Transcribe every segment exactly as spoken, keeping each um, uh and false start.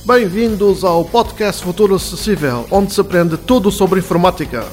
Bem-vindos ao podcast Futuro Acessível, onde se aprende tudo sobre informática.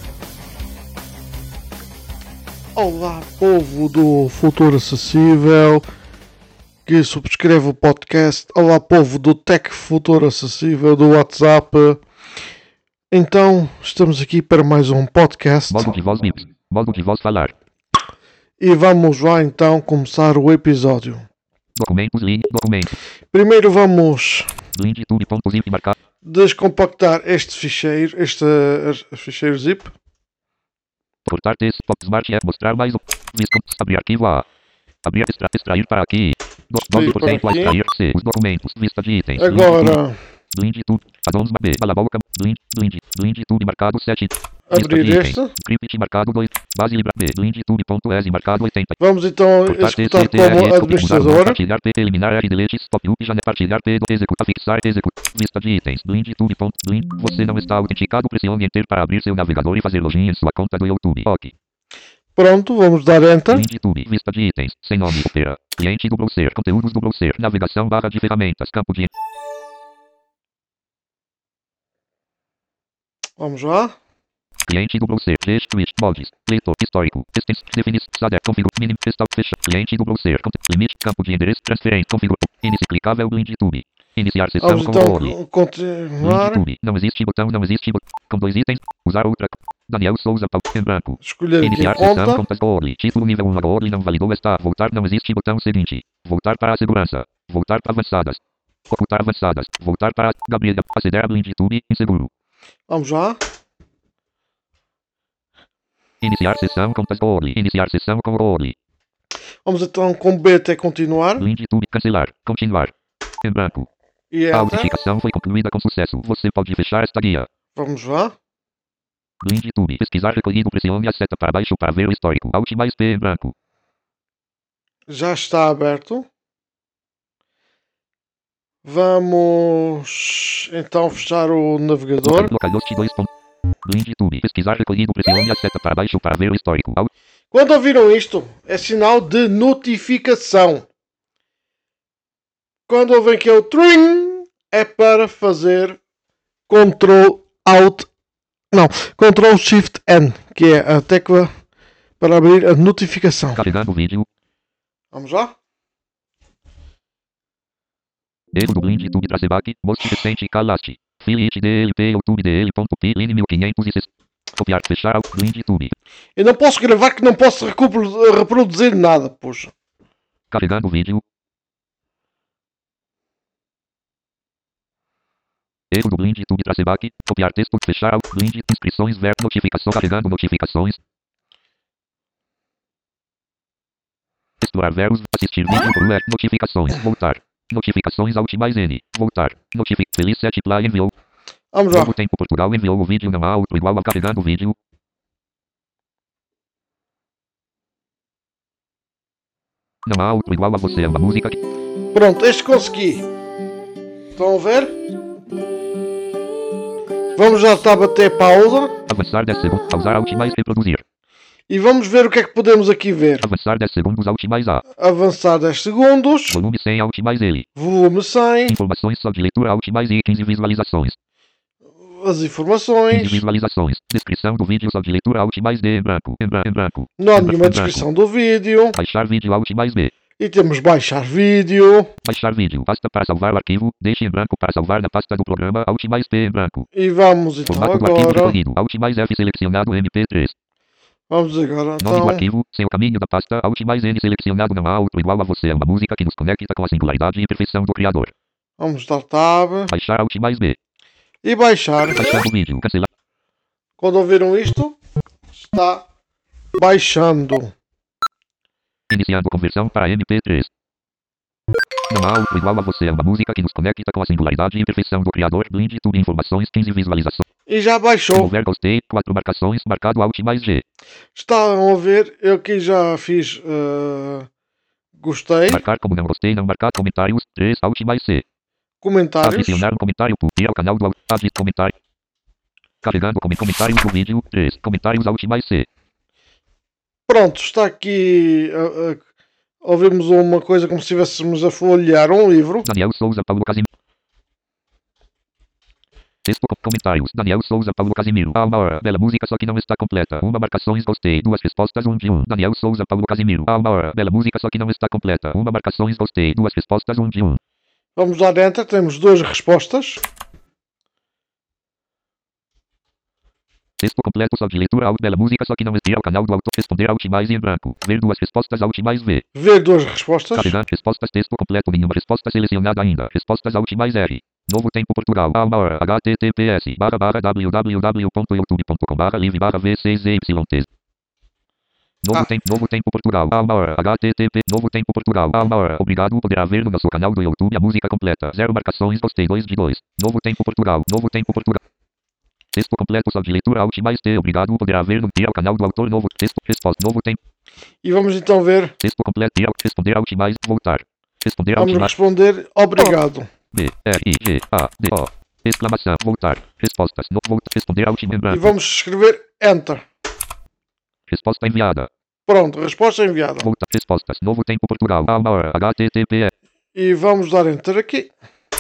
Olá, povo do Futuro Acessível que subscreve o podcast. Olá, povo do Tech Futuro Acessível do WhatsApp. Então, estamos aqui para mais um podcast. Modo de voz mix. Modo de voz falar. E vamos lá então começar o episódio. Documentos, link, documento. Primeiro vamos Link, tube.zip marcar. descompactar este ficheiro, este uh, ficheiro zip. Cortar texto, pop smart é mostrar mais um. Visco, abrir arquivo A. Abrir, extra, extrair para aqui. doze por cento a extrair C. Os documentos, vista de itens. Agora, Link, tube, addons, B, balaboca, link, link, link, tube marcado sete. abrir este. Script marcado dois. Base libra B, link, tube.es marcado oitenta. Vamos então executar como administrador. Partilhar P, eliminar R, delete, stop, up, já partilhar P, executar, fixar, executar, vista de itens, link, tube, ponto, link, você não está autenticado, pressione Enter para abrir seu navegador e fazer login em sua conta do YouTube, ok. Pronto, vamos dar Enter. Link, tube, vista de itens, sem nome, opera, cliente do browser, conteúdos do browser, navegação barra de ferramentas, campo de... Vamos lá. Cliente do browser, G, Twitch, mods, leitor, histórico, extens, definir, sader, configura, minim, festal, fecha, cliente do browser, limite, campo de endereço, transferência, configura, inicie, clicável, link tube, iniciar sessão Vamos com então role, continuar. link tube, não existe botão, não existe botão, com dois itens, usar outra, Daniel Souza, pau, em branco, Escolher aqui iniciar conta. sessão, contas role, título nível um, role, não validou, está, voltar, não existe botão seguinte, voltar para a segurança, voltar para avançadas, ocultar avançadas, voltar para, Gabriela, aceder a link tube, inseguro. Vamos lá. Iniciar sessão contas role. Iniciar sessão com role. Vamos então com B até continuar. Link tube cancelar. Continuar. Em branco. E A Enter. autenticação foi concluída com sucesso. Você pode fechar esta guia. Vamos lá. Link tube. Pesquisar recolhido. Pressione a seta para baixo para ver o histórico. Alt mais P em branco. Já está aberto. Vamos então fechar o navegador. Localhost dois. Link tube. Pesquisar recolhido. Pressione a seta para baixo para ver o histórico. Alt... Quando ouviram isto, é sinal de notificação. Quando ouvem que é o tring, é para fazer Ctrl Alt, não, Ctrl Shift N, que é a tecla para abrir a notificação. Carregando o vídeo. Vamos lá? Erro do link tube traceback. Most recente calaste. Filit dlp youtube dl.p line mil quinhentos e sessenta. Copiar, fechar ao link tube. Eu não posso gravar que não posso recu- reproduzir nada, poxa. Carregando o vídeo. Erro do link tube traceback. Copiar texto, fechar ao link inscrições ver notificação carregando notificações. Explorar verbos, assistir vídeo por web, notificações, voltar. Notificações Alt mais N. Voltar. Notific. Feliz sete Play enviou. Vamos lá. Novo Tempo Portugal enviou o vídeo não há outro igual a carregando o vídeo. Não há outro igual a você é uma música que... Pronto, este consegui. Estão a ver? Vamos já estar a bater pausa. Avançar dez segundos. Pausar Alt mais reproduzir. E vamos ver o que é que podemos aqui ver. Avançar dez segundos Alt mais A. Avançar dez segundos. Volume cem Alt mais L. Volume cem. Informações só de leitura Alt mais I. quinze visualizações. As quinze informações. visualizações. Descrição do vídeo só de leitura Alt mais D em branco. Em, bran- em branco. Não há Em bran- nenhuma em branco. descrição do vídeo. Baixar vídeo Alt mais B. E temos baixar vídeo. Baixar vídeo. Pasta para salvar o arquivo. Deixe em branco para salvar na pasta do programa. Alt mais P em branco. E vamos então Formato do arquivo agora. recolhido. Alt mais F selecionado M P três. Vamos agora Nome do então. arquivo. Sem o caminho da pasta. Alt mais N selecionado. Não há outro igual a você. É uma música que nos conecta com a singularidade e perfeição do criador. Vamos dar tab. Baixar Alt mais B. E baixar. Baixar o vídeo. Cancelar. Quando ouviram isto, está baixando. Iniciando conversão para M P três. Não há outro igual a você. É uma música que nos conecta com a singularidade e perfeição do criador. Blind tube informações. quinze visualizações. E já baixou. Remover gostei. quatro marcações. Marcado Alt mais G. Estão a ver, eu aqui já fiz uh, gostei. Marcar como não gostei. Não marcar comentários. três Alt mais C. Comentários. Adicionar um comentário. Ir ao canal do Alt. Adit comentário. Carregando como comentários do vídeo. três comentários Alt mais C. Pronto, está aqui. Uh, uh, ouvimos uma coisa como se estivéssemos a folhear um livro. Daniel Souza Paulo Casimiro. Texto com comentários. Daniel Souza, Paulo Casimiro. Há uma hora. Bela música, só que não está completa. Uma marcações, gostei. Duas respostas, um de um. Daniel Souza, Paulo Casimiro. Há uma hora. Bela música, só que não está completa. Uma marcações, gostei. Duas respostas, um de um. Vamos dar enter. Temos duas respostas. Texto completo, só de leitura. Alt, bela música, só que não ir ao canal do autor. Responder Alt mais e em branco. Ver duas respostas, Alt mais V. Ver duas respostas. Carregar respostas, texto completo, nenhuma resposta selecionada ainda. Respostas Alt mais R. Novo Tempo Portugal. Há uma hora. https barra barra www.youtube.com barra live barra v seis y t. Novo, Ah. tempo, novo Tempo Portugal. Há uma hora. http Novo Tempo Portugal. Há uma hora. Obrigado. Poderá ver no nosso canal do YouTube a música completa. Zero marcações. Gostei. dois de dois. Novo Tempo Portugal. Novo Tempo Portugal. Texto completo, só de leitura. Alt mais T. Obrigado. Poderá ver no ir ao canal do autor. Novo texto. Resposta. Novo Tempo. E vamos então ver. Texto completo. Ir ao responder Alt mais. Voltar. Responder Alt Vamos mais. responder obrigado. B, R, I, G, A, D, O. Exclamação. Voltar. Respostas. No, volta. Responder Alt em E branco. vamos escrever enter. Resposta enviada. Pronto, resposta enviada. Voltar. Respostas. Novo Tempo Portugal. Há uma hora. https. E vamos dar enter aqui.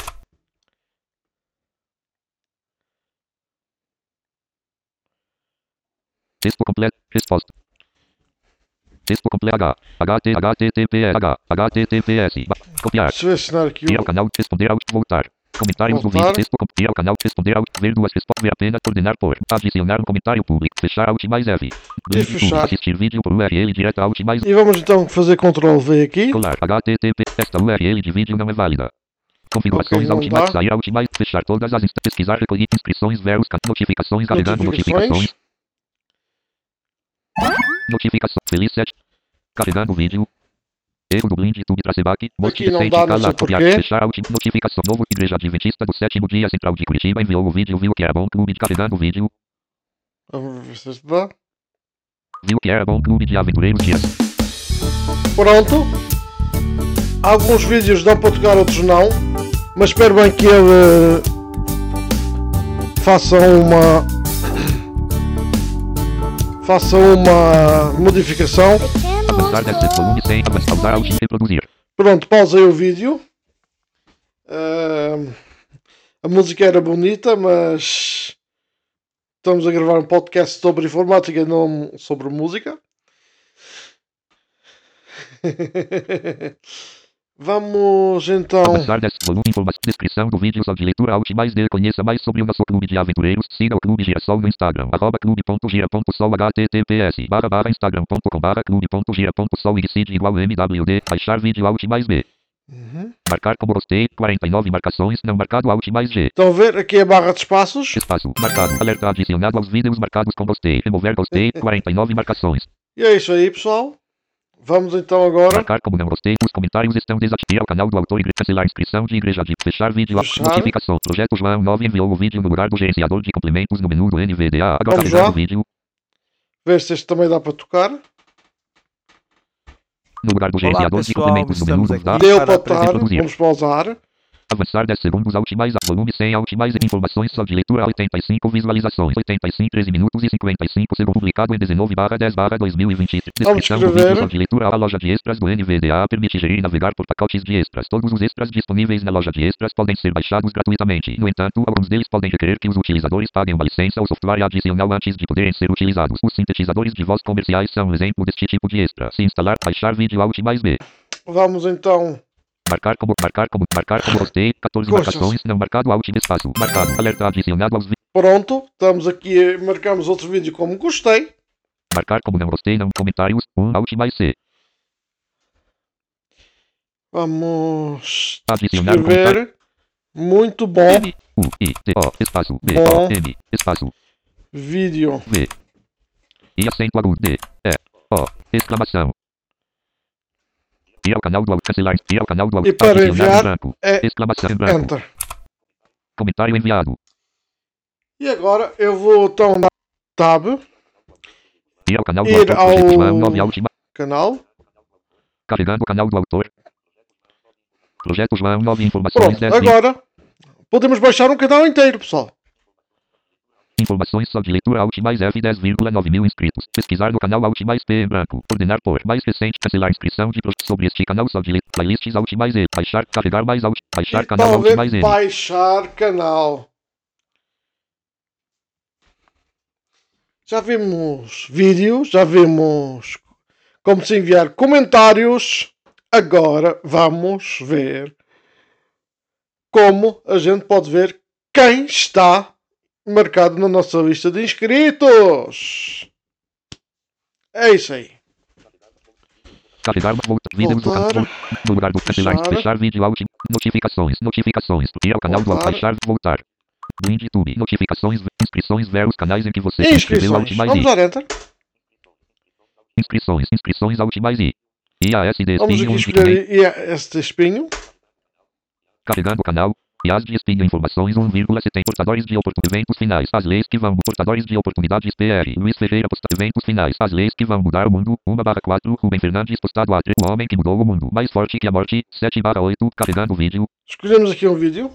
Texto completo. Resposta. Texto completo. H. HT, HTTPS. H. HTTPS. Ba- Copiar. Selecionar aqui Ir ao o... canal. Responder Alt. Voltar. Comentários do Voltar. vídeo. Texto. com- Ir ao canal. Responder Alt. Ver duas respostas. Ver apenas. Ordenar por. Adicionar um comentário público. Fechar Alt mais F. Blend tudo. fechar. Assistir vídeo por U R L direta Alt mais. E vamos então fazer control V aqui. Colar. H T T P. Esta U R L de vídeo não é válida. Configurações Ok, não Alt mais. dá. Sair Alt mais. Fechar todas as instâncias. Pesquisar. Recolher inscrições. Ver os ca- notificações. Carregando Notificações. notificações. Notificação. Feliz sete. Carregando vídeo. Erro do Blind YouTube Traceback. Most Aqui não decente. dá, não Calar. sei Copiar. porquê. Fechar Alt. Notificação. Novo. Igreja Adventista do sétimo dia Central de Curitiba enviou o vídeo. Viu que era bom. Clube de carregando vídeo. Vamos ver se isto dá. Viu que era bom. Clube de Aventureiros Dias. Pronto. Alguns vídeos dão para tocar, outros não. Mas espero bem que ele eh, faça uma faça uma modificação. Avançar desce volume cem. Avançar. Usar Alt. Reproduzir. Pronto, pausei o vídeo. Ah, a música era bonita, mas estamos a gravar um podcast sobre informática, não sobre música. Vamos então. Avançar desce volume. Informação. Descrição do vídeo. Só de leitura Alt mais D. Conheça mais sobre o nosso clube de aventureiros. Siga o Clube Girassol no Instagram. Arroba clube.gira.sol. https barra barra instagram.com barra clube.gira.sol. Igcid igual M W D. Baixar vídeo Alt mais B. Uhum. Marcar como gostei. quarenta e nove marcações. Não marcado Alt mais G. Estão a ver? Aqui é a barra de espaços. Espaço. Marcado. Alerta adicionado aos vídeos marcados com gostei. Remover gostei. quarenta e nove marcações. E é isso aí, pessoal. Vamos então agora. Marcar como não gostei. Os comentários estão desativados. Ao canal do autor. Igre... Cancelar inscrição de igreja de fechar vídeo. Fechar. Notificação. Projeto João nove enviou o vídeo no lugar do gerenciador de complementos no menu do N V D A. Agora Vamos carregando lá. o vídeo. Ver se este também dá para tocar. No lugar do Olá, gerenciador de pessoal, complementos no menu estamos do aqui. da. Deu para para estar. reproduzir. Vamos pausar. Avançar dez segundos. Alt mais A. Volume cem. Alt mais E. Informações só de leitura. oitenta e cinco visualizações. oitenta e cinco. treze minutos e cinquenta e cinco segundos. Publicado em dezenove barra dez barra dois mil e vinte. Descrição do escrever. vídeo só de leitura. A loja de extras do N V D A permite gerir e navegar por pacotes de extras. Todos os extras disponíveis na loja de extras podem ser baixados gratuitamente. No entanto, alguns deles podem requerer que os utilizadores paguem uma licença ou software adicional antes de poderem ser utilizados. Os sintetizadores de voz comerciais são um exemplo deste tipo de extra. Se instalar, baixar vídeo Alt mais B. Vamos então. Marcar como, marcar como, marcar como gostei. quatorze Gostas. marcações. Não marcado Alt espaço. Marcado. Alerta adicionado aos vídeos. Pronto. Estamos aqui. Marcamos outro vídeo como gostei. Marcar como não gostei. Não comentários. um Alt mais C. Vamos Adicionar um comentário. escrever. Muito bom. M, U, I, T, O, espaço, B, Bom. O, M, espaço, Vídeo. V. E acento agudo, D, E, O, exclamação. Ir ao canal do autor, cancelar, ir ao canal do autor, E para adicionar enviar em branco, é exclamação em branco, Enter. comentário enviado. E agora eu vou então dar Tab. Ir ao canal do Ir autor, ao- projeto João nove Alt, Canal. carregando o canal do autor. Projeto João nove informações Pronto. dez Agora podemos baixar um canal inteiro, pessoal. informações só de leitura Alt mais F dez vírgula nove mil inscritos. Pesquisar no canal Alt mais P em branco. Ordenar por mais recente. Cancelar inscrição de projetos sobre este canal só de leitura. Playlists Alt mais E. Baixar. Carregar mais Alt. Baixar E canal Alt talvez mais E. baixar canal. Já vimos vídeos, já vimos como se enviar comentários. Agora vamos ver como a gente pode ver quem está marcado na nossa lista de inscritos. É isso aí. Carregar, volta, vídeos do canal, no lugar do cancelar, fechar vídeo, alt, notificações, notificações, ir ao canal do alt, baixar, voltar. Do YouTube, notificações, inscrições, ver os canais em que você se inscreveu, alt mais Vamos i. dar enter. Inscrições, inscrições, alt mais i. I A S D Vamos espinho, aqui escolher I A S D espinho. Carregando o canal. I A S de espinho, informações um vírgula sete. Portadores de oportunidades, eventos finais. As leis que vão. Portadores de oportunidades P R. Luiz Ferreira posta eventos finais. As leis que vão mudar o mundo. um barra quatro. Rubem Fernandes postado a O homem que mudou o mundo. Mais forte que a morte. sete barra oito. Carregando o vídeo. Escolhemos aqui um vídeo.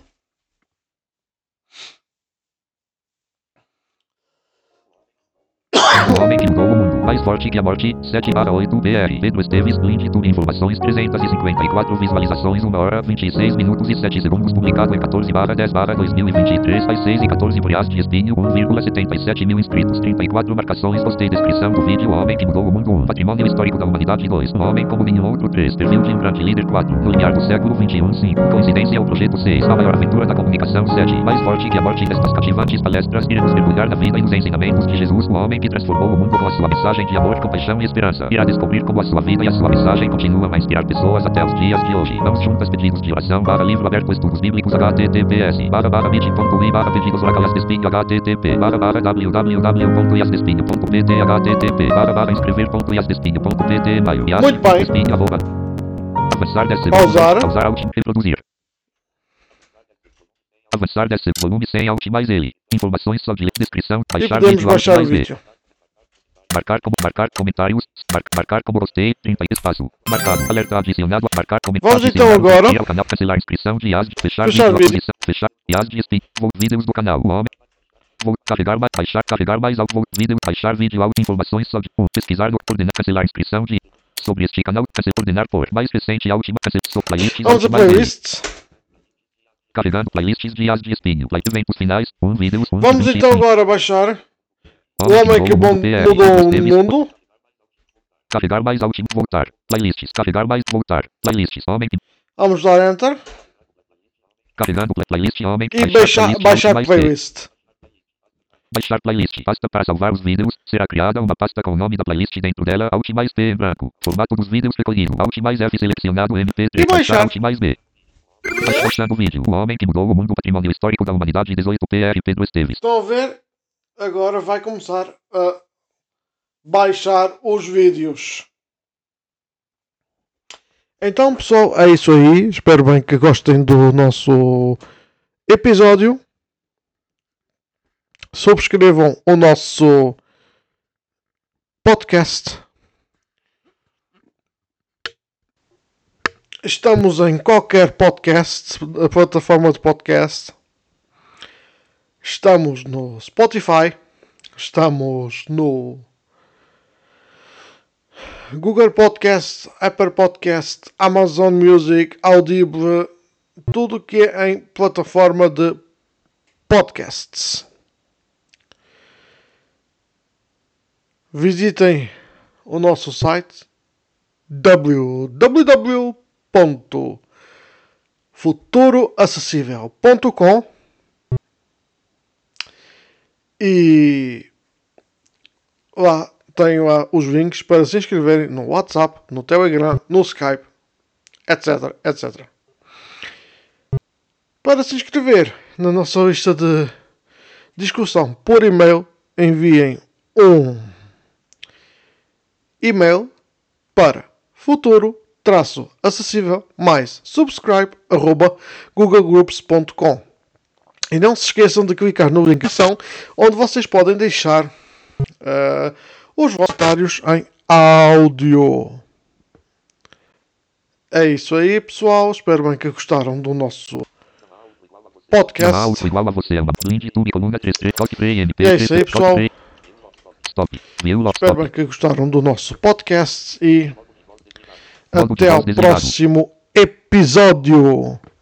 O homem que mudou o mundo. Mais forte que a morte. sete barra oito. B R. Pedro Esteves. Link tudo. Informações. trezentas e cinquenta e quatro visualizações. uma hora, vinte e seis minutos e sete segundos. Publicado em quatorze barra dez barra dois mil e vinte e três. Às seis e quatorze. Por I A S de espinho. um vírgula setenta e sete mil inscritos. trinta e quatro marcações. Gostei. Descrição do vídeo. O homem que mudou o mundo. um. Patrimônio histórico da humanidade. dois. Um homem como nenhum outro. três. Perfil de um grande líder. quatro. No limiar do século vinte e um. cinco. Coincidência ou projeto. seis. A maior aventura da comunicação. sete. Mais forte que a morte. Nestas cativantes palestras iremos mergulhar na vida e nos ensinamentos de Jesus, o homem que transformou o mundo com a sua mensagem de amor, compaixão e esperança. Irá descobrir como a sua vida e a sua mensagem continuam a inspirar pessoas até os dias de hoje. Vamos juntas. Pedidos de oração barra livro aberto estudos bíblicos https barra barra bit.ly barra pedidos oracle Yasdespinho http barra barra www.yasdespinho.pt http barra barra inscrever.yasdespinho.pt maio. Muito bem. Arroba. Avançar dez Pausar. Pausar alt reproduzir. Avançar dez volume sem alt mais ele. Informações sobre descrição. E Baixar podemos vídeo baixar alt o mais B. vídeo. Marcar como marcar comentários, mar, marcar como gostei, trinta espaço, marcado, alerta adicionado, marcar comentários. Vamos então agora. Ir ao canal, cancelar inscrição de I A S, fechar, Fechar vídeo, vídeo. atualização, fechar, I A S de spin, vou vídeos do canal, o homem. Vou carregar mais, baixar, carregar mais alto, vou vídeo, baixar vídeo, áudio, informações sobre um, pesquisar, do, coordenar, cancelar inscrição de sobre este canal, cancelar, coordenar por mais recente, a última, cancelar, so, playlists, Vamos a playlists. Carregando playlists de I A S de espinho, play, eventos finais, um vídeos, um Vamos vinte, então cinco. agora baixar o Homem homem que mudou bom- P R, mudou o Esteves, mundo. Carregar mais alt, voltar. Playlists. Carregar mais, voltar. Playlists. Homem que... Vamos dar enter. Carregando play, playlist. Homem. E baixar, baixar mais playlist. Baixar playlist. Pasta para salvar os vídeos. Será criada uma pasta com o nome da playlist dentro dela. Alt mais P em branco. Formato dos vídeos recolhido. Alt mais F selecionado. M P três. E baixar. Alt mais B. Baixando o vídeo. O homem que mudou o mundo. Patrimônio histórico da humanidade. dezoito P R. Pedro Esteves. Estão a ver? Agora vai começar a baixar os vídeos. Então, pessoal, é isso aí. Espero bem que gostem do nosso episódio. Subscrevam o nosso podcast. Estamos em qualquer podcast, a plataforma de podcast. Estamos no Spotify. Estamos no Google Podcast, Apple Podcast, Amazon Music, Audible, tudo que é em plataforma de podcasts. Visitem o nosso site w w w ponto futuro acessível ponto com e lá tenho lá os links para se inscreverem no WhatsApp, no Telegram, no Skype, etc, etcétera. Para se inscrever na nossa lista de discussão por e-mail, enviem um e-mail para futuro acessível mais subscribe arroba google groups ponto com. E não se esqueçam de clicar no link onde vocês podem deixar uh, os vossos comentários em áudio. É isso aí, pessoal. Espero bem que gostaram do nosso podcast. Alto igual a você, uma link YouTube, coluna três três, copy frame, M P E é isso aí, pessoal. Stop. View, lock, Espero stop. bem que gostaram do nosso podcast e Modo de até ao voz desligado. próximo episódio.